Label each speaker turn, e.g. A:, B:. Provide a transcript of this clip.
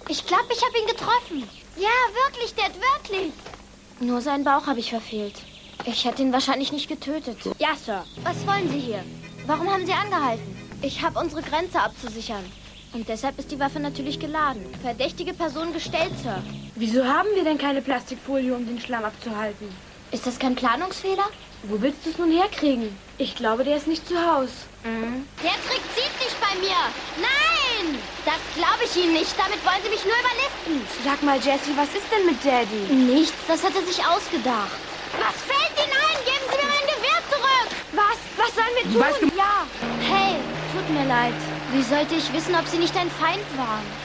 A: Ich glaube, ich habe ihn getroffen. Ja, wirklich, Dad, wirklich.
B: Nur seinen Bauch habe ich verfehlt. Ich hätte ihn wahrscheinlich nicht getötet.
A: Ja, Sir. Was wollen Sie hier? Warum haben Sie angehalten?
B: Ich habe unsere Grenze abzusichern. Und deshalb ist die Waffe natürlich geladen. Verdächtige Person gestellt, Sir.
C: Wieso haben wir denn keine Plastikfolie, um den Schlamm abzuhalten?
B: Ist das kein Planungsfehler?
C: Wo willst du es nun herkriegen? Ich glaube, der ist nicht zu Hause.
A: Der Trick zieht nicht bei mir. Nein! Das glaube ich Ihnen nicht. Damit wollen Sie mich nur überlisten.
C: Sag mal, Jessie, was ist denn mit Daddy?
B: Nichts, das hat er sich ausgedacht.
A: Was fällt Ihnen ein? Geben Sie mir mein Gewehr zurück.
C: Was sollen wir tun?
B: Ja. Hey, tut mir leid. Wie sollte ich wissen, ob Sie nicht ein Feind waren?